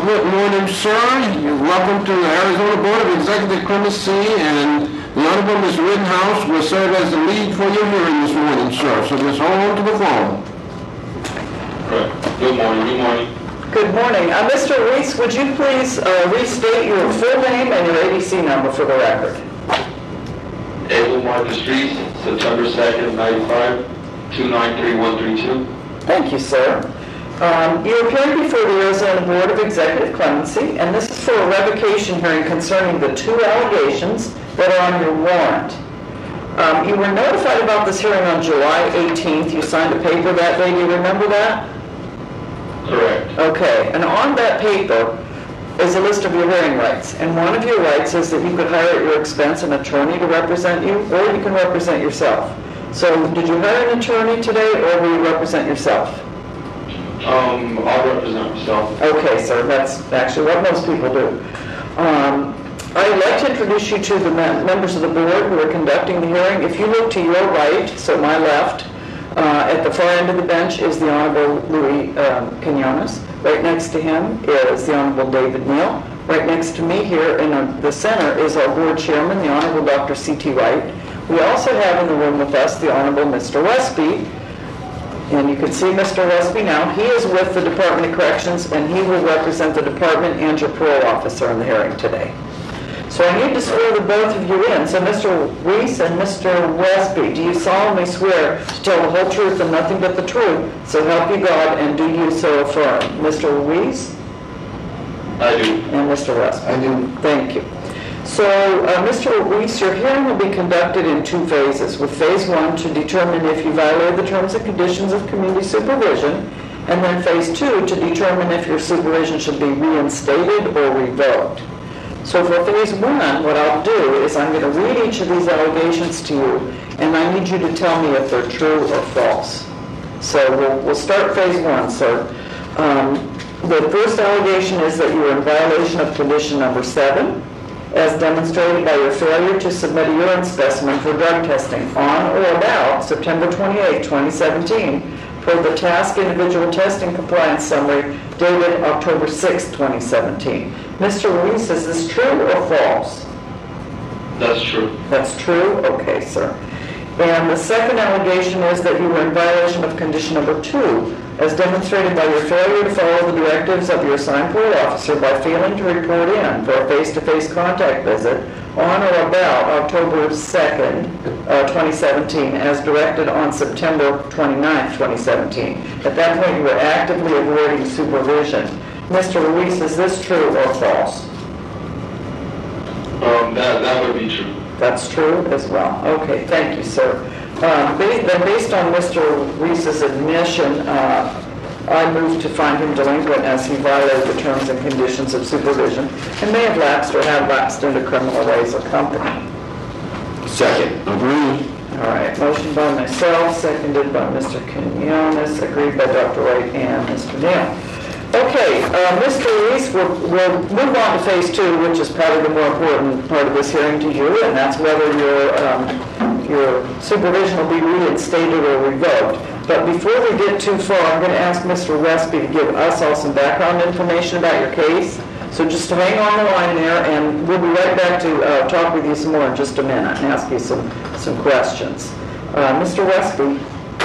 Good morning, sir. You're welcome to the Arizona Board of Executive Clemency, and the Honorable Ms. Rittenhouse will serve as the lead for your hearing this morning, sir. So just hold on to the phone. Good morning. Good morning. Mr. Reese, would you please restate your full name and your ABC number for the record? Abel Marcus Reese, September 2nd, 95, 293132. Thank you, sir. You're appearing before the Arizona Board of Executive Clemency, and this is for a revocation hearing concerning the 2 allegations that are on your warrant. You were notified about this hearing on July 18th. You signed a paper that day. Do you remember that? Correct. Okay, and on that paper is a list of your hearing rights, and one of your rights is that you could hire at your expense an attorney to represent you, or you can represent yourself. So did you hire an attorney today, or will you represent yourself? I'll represent myself. Okay, sir, that's actually what most people do. I'd like to introduce you to the members of the board who are conducting the hearing. If you look to your right, so my left, at the far end of the bench is the Honorable Louis Quinones. Right next to him is the Honorable David Neal. Right next to me here in the center is our board chairman, the Honorable Dr. C.T. Wright. We also have in the room with us the Honorable Mr. Westby. And you can see Mr. Westby now. He is with the Department of Corrections, and he will represent the department and your parole officer in the hearing today. So I need to swear the both of you in. So Mr. Reese and Mr. Westby, do you solemnly swear to tell the whole truth and nothing but the truth, so help you God, and do you so affirm? Mr. Reese? I do. And Mr. Westby? I do. Thank you. So, Mr. Reese, your hearing will be conducted in 2 phases, with phase 1 to determine if you violated the terms and conditions of community supervision, and then phase 2 to determine if your supervision should be reinstated or revoked. So for phase 1, what I'll do is I'm going to read each of these allegations to you, and I need you to tell me if they're true or false. So we'll start phase 1, sir. The first allegation is that you are in violation of condition number 7, as demonstrated by your failure to submit a urine specimen for drug testing on or about September 28, 2017, per the task individual testing compliance summary dated October 6, 2017. Mr. Reese, is this true or false? That's true. That's true? Okay, sir. And the second allegation is that you were in violation of condition number 2, as demonstrated by your failure to follow the directives of your assigned parole officer by failing to report in for a face-to-face contact visit on or about October 2nd, 2017, as directed on September 29th, 2017. At that point, you were actively avoiding supervision. Mr. Ruiz, is this true or false? That would be true. That's true as well. Okay, thank you, sir. Based on Mr. Reese's admission, I move to find him delinquent as he violated the terms and conditions of supervision and may have lapsed or have lapsed into criminal ways of company. Second. Agree. All right, motion by myself, seconded by Mr. Quinones, agreed by Dr. Wright and Mr. Neal. Okay, Mr. Reese, we'll move on to phase 2, which is probably the more important part of this hearing to you, and that's whether your supervision will be reinstated or revoked. But before we get too far, I'm going to ask Mr. Westby to give us all some background information about your case. So just hang on the line there, and we'll be right back to talk with you some more in just a minute and ask you some questions. Mr. Westby.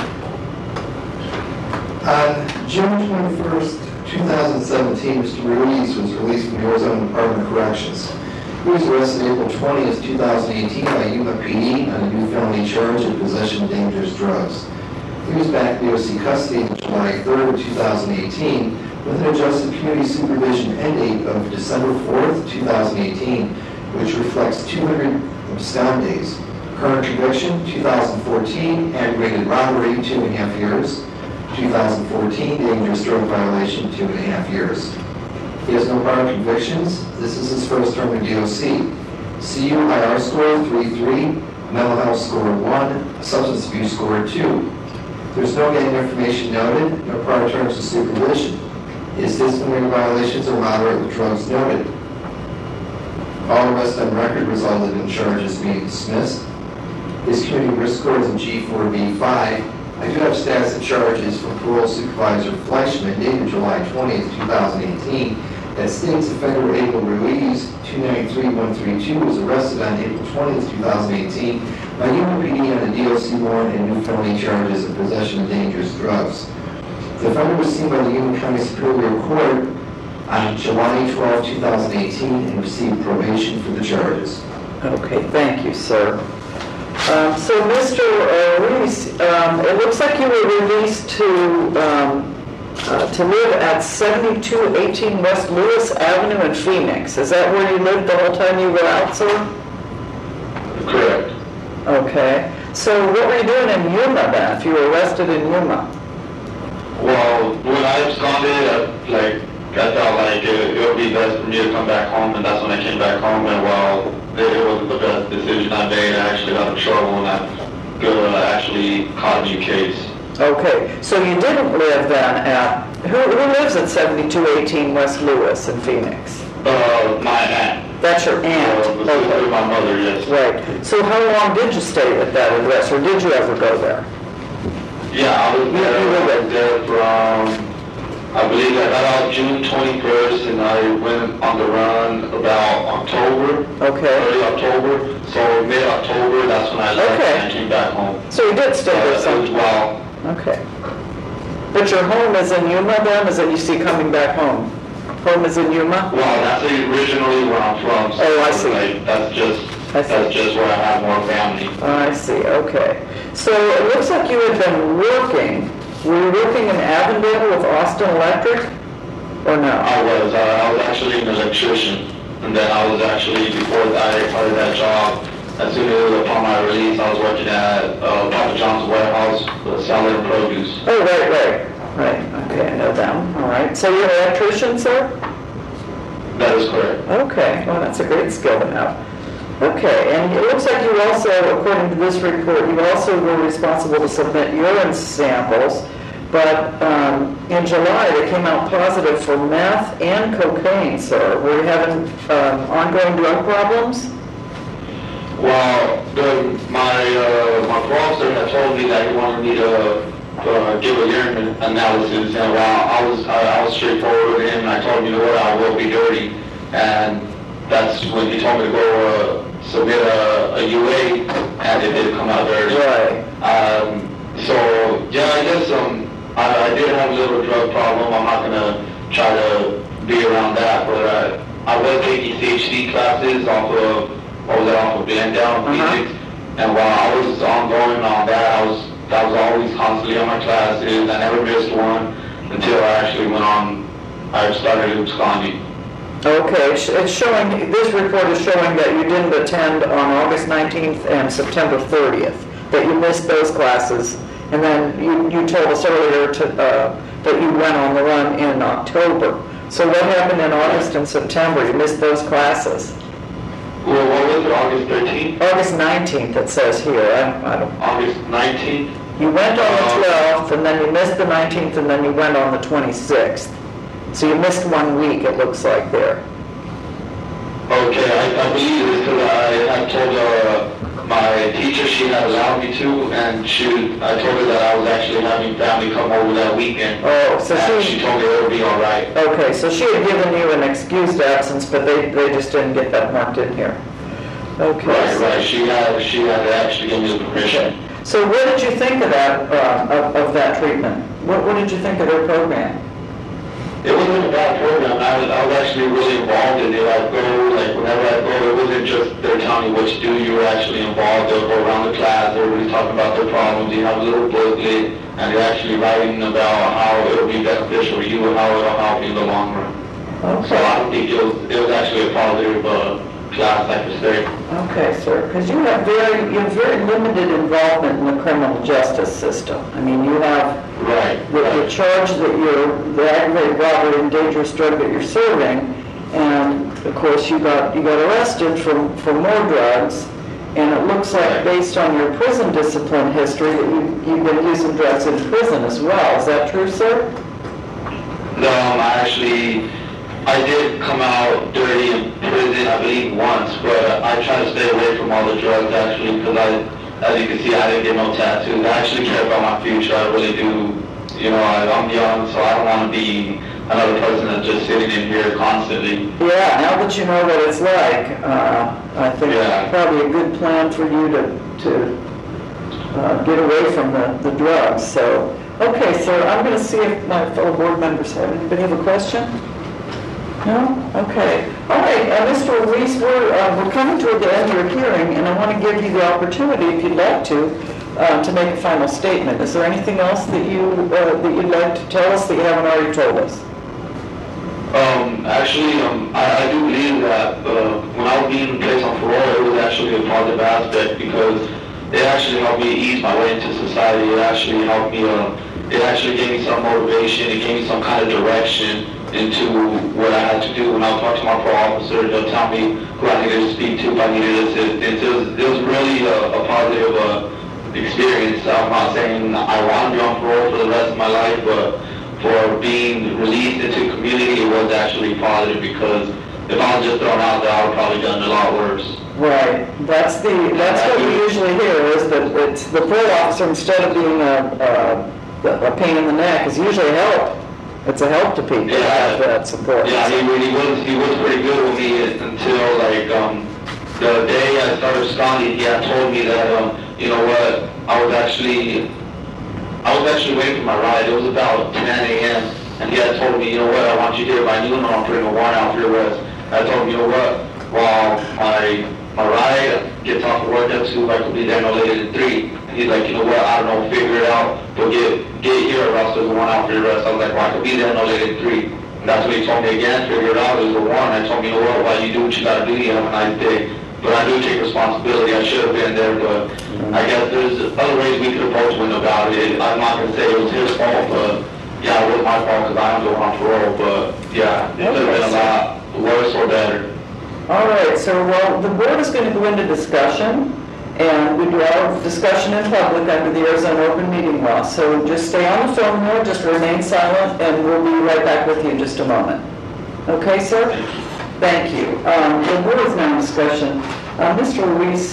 On June 21st, 2017, Mr. Ruiz was released from the Arizona Department of Corrections. He was arrested April 20th, 2018 by Yuma PD on a new felony charge of possession of dangerous drugs. He was back in DOC custody on July 3rd, 2018 with an adjusted community supervision end date of December 4th, 2018, which reflects 200 abscond days. Current conviction, 2014, aggravated robbery, 2.5 years. 2014, dangerous drug violation, 2.5 years. He has no prior convictions. This is his first term in DOC. CUIR score 3.3, mental health score 1, substance abuse score 2. There's no gang information noted, no prior terms of supervision. His disciplinary violations are moderate with drugs noted. All arrests on record resulted in charges being dismissed. His community risk score is a G4B5. I do have status of charges from parole supervisor Fleischman dated July 20th, 2018, That state's offender April Ruiz, 293-132, was arrested on April 20th, 2018 by UPD on a DOC warrant and new felony charges of possession of dangerous drugs. The offender was seen by the Union County Superior Court on July 12, 2018 and received probation for the charges. Okay, thank you, sir. So, Mr. Ruiz, it looks like you were released to live at 7218 West Lewis Avenue in Phoenix. Is that where you lived the whole time you were out, sir? Correct. Okay. So what were you doing in Yuma then, if you were arrested in Yuma? Well, when I absconded, I felt like it would be best for me to come back home, and that's when I came back home, and while it wasn't the best decision I made, I actually got in trouble, and I actually caught a new case. Okay, so you didn't live then at, who lives at 7218 West Lewis in Phoenix? My aunt. That's your aunt? The sister of my mother, yes. Right. So how long did you stay at that address, or did you ever go there? Yeah, I was there from, I believe I got out June 21st, and I went on the run about October. Okay. Early October. So mid-October, that's when I left Okay. and came back home. So you did stay there some. Well, Okay. But your home is in Yuma then? Is that you see coming back home? Home is in Yuma? well, that's originally where I'm from. So Oh, I see. That's just where I have more family. I see, okay. So it looks like you had been working. Were you working in Avondale with Austin Electric? Or no? I was actually an electrician, and then I was actually, before I started that job, as soon as upon my release, I was working at Papa John's warehouse, selling produce. Oh, right. Okay, I know them. All right. So you're an electrician, sir? That is correct. Okay. Well, that's a great skill to have. Okay, and it looks like you also, according to this report, you also were responsible to submit urine samples, but in July they came out positive for meth and cocaine, sir. Were you having ongoing drug problems? Well, my parole officer had told me that he wanted me to give a urine analysis, and while I was straightforward with him, and I told him, you know what, I will be dirty, and that's when he told me to go submit a UA, and it did come out dirty. Right. So yeah, I guess I did have a little drug problem. I'm not gonna try to be around that, but I was taking CHD classes off of band down physics, and while I was ongoing on that, I was always constantly on my classes. I never missed one until I started absconding. Okay, it's showing, this report is showing that you didn't attend on August 19th and September 30th, that you missed those classes, and then you told us earlier that you went on the run in October. So what happened in August and September? You missed those classes? Well, what was it, August 13th? August 19th, it says here. I don't. August 19th? You went on the 12th, and then you missed the 19th, and then you went on the 26th. So you missed 1 week, it looks like there. Okay, I believe it's because I told my teacher she had allowed me to, and I told her that I was actually having family come over that weekend. Oh, so and she told me it would be all right. Okay, so she had given you an excused absence, but they just didn't get that marked in here. Okay. Right. She had to actually give me the permission. Okay. So what did you think of that of that treatment? What did you think of their program? It wasn't a bad program. I was actually really involved in it. Whenever I go, it wasn't just they're telling you what to do. You were actually involved. They'll go around the class. Everybody's talking about their problems. You have a little booklet, and you're actually writing about how it'll be beneficial for you and how it'll help you in the long run. Okay. So I think it was actually a positive class, I could say. Okay, sir, because you have very limited involvement in the criminal justice system. I mean, you have the charge that the aggravated robbery and dangerous drug that you're serving, and of course you got arrested for more drugs, and it looks like based on your prison discipline history that you've been using drugs in prison as well. Is that true, sir? No, I did come out dirty in prison, I believe, once, but I try to stay away from all the drugs, actually, because as you can see, I didn't get no tattoos. I actually care about my future. I really do. You know, I'm young, so I don't want to be another person that's just sitting in here constantly. Yeah, now that you know what it's like, I think Yeah. it's probably a good plan for you to get away from the drugs. So, okay, sir, I'm going to see if my fellow board members have, anybody have a question? No? Okay. All right, Mr. Ruiz, we're coming toward the end of your hearing, and I want to give you the opportunity, if you'd like to make a final statement. Is there anything else that you'd like to tell us that you haven't already told us? Actually, I do believe that when I was being placed on parole, it was actually a positive aspect because it actually helped me ease my way into society. It actually helped me, it actually gave me some motivation. It gave me some kind of direction into what I had to do. When I was talking to my parole officer, they'll tell me who I needed to speak to, if I needed assistance. It was really a positive experience. I'm not saying I want to be on parole for the rest of my life, but for being released into the community, it was actually positive because if I was just thrown out there, I would probably done a lot worse. Right. That's what we usually hear is that it's the parole officer, instead of being a pain in the neck, is usually a help. It's a help to people to have that support. Yeah, he was pretty good with me until like the day I started absconding. He had told me that you know what, I was actually waiting for my ride. It was about 10 a.m. and he had told me, you know what, I want you here by noon or I'm putting a warrant out for your arrest. I told him, you know what, while my ride gets off of work at 2, I could be there no later than 3. And he's like, you know what, I don't know, figure it out, but get here or else there's a warrant out for your arrest. I was like, well, I could be there no later than 3. And that's what he told me again, figure it out, there's a warrant. I told him, you know what, while you do what you gotta do, you have a nice day. But I do take responsibility. I should have been there, but I guess there's other ways we could approach him about it. I'm not going to say it was his fault, but yeah, it was my fault because I am going on parole. But yeah, it could have been a lot worse or better. All right, so well, the board is going to go into discussion, and we do our discussion in public under the Arizona Open Meeting Law. So just stay on the phone here, just remain silent, and we'll be right back with you in just a moment. Okay, sir? Thank you. The board is now in discussion. Mr. Ruiz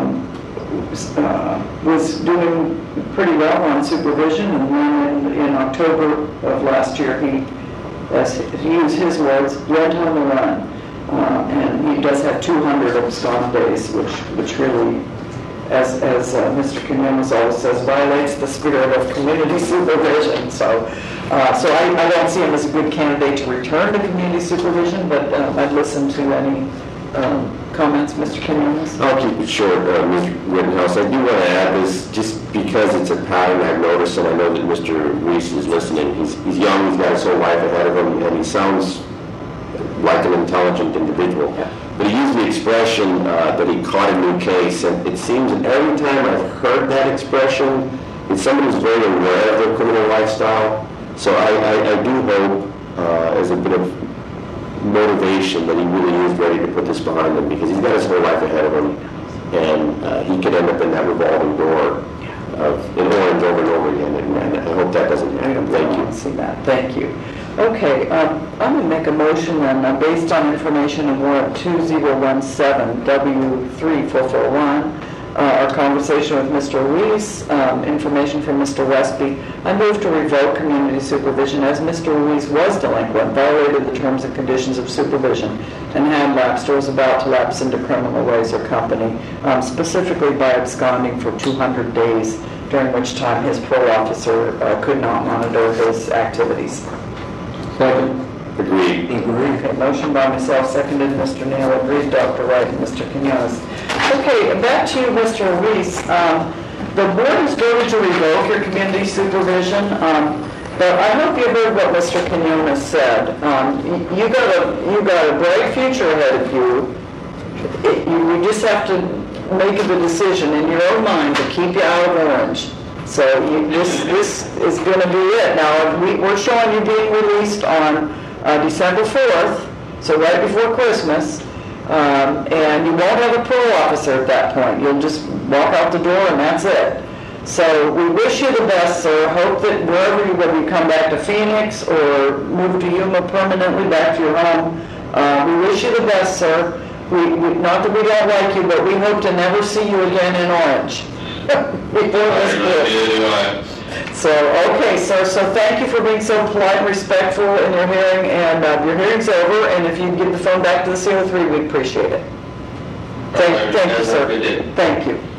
was doing pretty well on supervision, and then in October of last year, he, as he used his words, went on the run. And he does have 200 abscond days, which really, as Mr. Quinones always says, violates the spirit of community supervision. So I don't see him as a good candidate to return to community supervision, but I'd listen to any comments, Mr. Quinones. I'll keep it short, Mr. Rittenhouse. I do want to add this just because it's a pattern I've noticed, and I know that Mr. Reese is listening. He's young, he's got his whole life ahead of him, and he sounds like an intelligent individual. Yeah. But he used the expression that he caught a new case, and it seems that every time I've heard that expression, it's somebody who's very aware of their criminal lifestyle. So I do hope, as a bit of motivation, that he really is ready to put this behind him, because he's got his whole life ahead of him, and he could end up in that revolving door of in Orange over and over again, and I hope that doesn't happen. Thank you. See that. Thank you. Okay, I'm going to make a motion then, based on information in warrant 2017 W3441, our conversation with Mr. Ruiz, information from Mr. Westby. I move to revoke community supervision as Mr. Ruiz was delinquent, violated the terms and conditions of supervision, and had lapsed or was about to lapse into criminal ways or company, specifically by absconding for 200 days, during which time his parole officer could not monitor his activities. Second. Agreed. Okay, motion by myself, seconded Mr. Neal, agreed Dr. Wright and Mr. Quinones. Okay, back to you, Mr. Ruiz. The board is voted to revoke your community supervision, but I hope you heard what Mr. Quinones said. You got a bright future ahead of you. You just have to make the decision in your own mind to keep you out of Orange. So this is going to be it. Now, we're showing you being released on December 4th, so right before Christmas, and you won't have a parole officer at that point. You'll just walk out the door and that's it. So we wish you the best, sir. Hope that whether you come back to Phoenix or move to Yuma permanently back to your home, we wish you the best, sir. Not that we don't like you, but we hope to never see you again in Orange. So, okay, sir, so thank you for being so polite and respectful in your hearing, and your hearing's over, and if you can give the phone back to the CO3, we'd appreciate it. Thank you, Have a sir. good day. Thank you.